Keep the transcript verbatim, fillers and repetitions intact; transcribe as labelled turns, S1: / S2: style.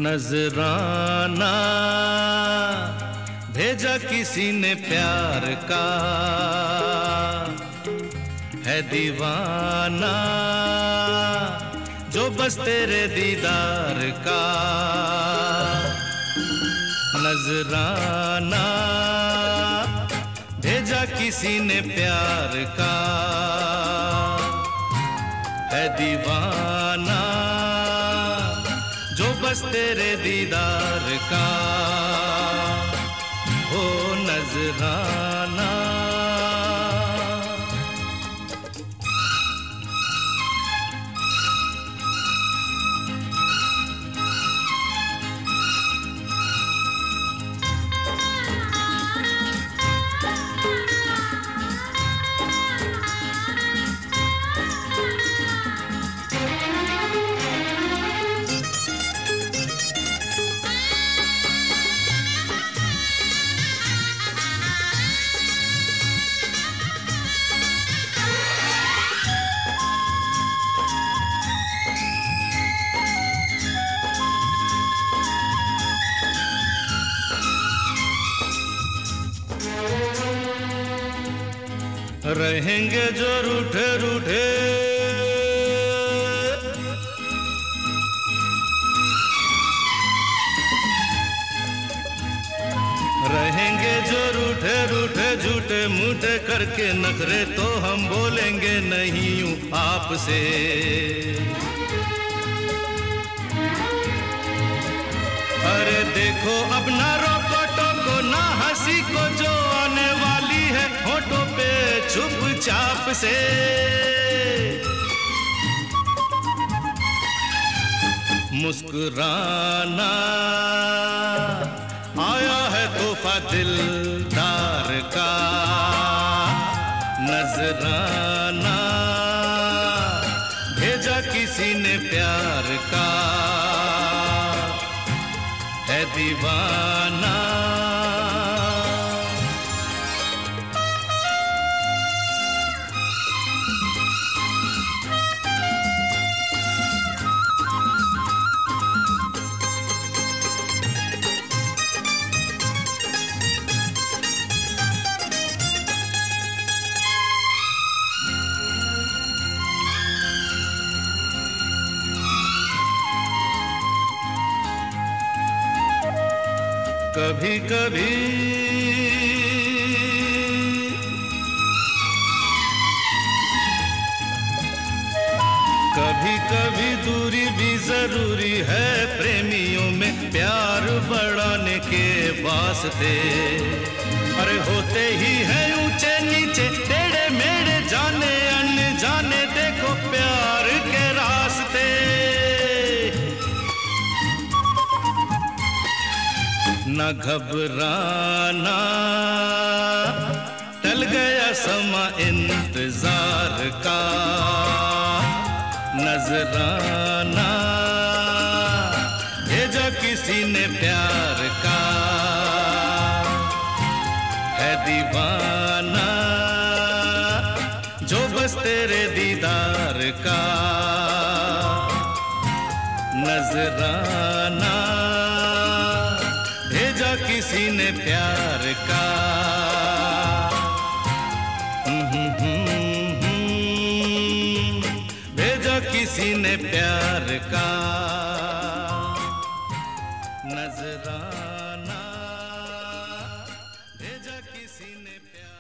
S1: नजराना भेजा किसी ने प्यार का, है दीवाना जो बस तेरे दीदार का। नजराना भेजा किसी ने प्यार का, है दीवाना जो बस तेरे दीदार का। हो नजराना रहेंगे जो रूठे रूठे, रहेंगे जो रूठे रूठे झूठे मूठे करके नखरे, तो हम बोलेंगे नहीं यूं आपसे। अरे देखो अपना रोको टोको ना हंसी को जो आने वाली है होठों पे चुपचाप से। मुस्कुराना आया है तोहफा दिलदार का। नजराना भेजा किसी ने प्यार का, है दीवाना कभी कभी कभी कभी दूरी भी जरूरी है प्रेमियों में प्यार बढ़ाने के वास्ते। अरे होते ही है ऊंचे नीचे टेढ़े मेढ़े जाने अनजाने, देखो प्यार के रास्ते। न घबराना टल गया समा इंतजार का। नजराना भेजा किसी ने प्यार का, है दीवाना जो बस तेरे दीदार का। नजराना भेजा किसी ने प्यार का। भेजा किसी ने प्यार का। नजराना भेजा किसी ने प्यार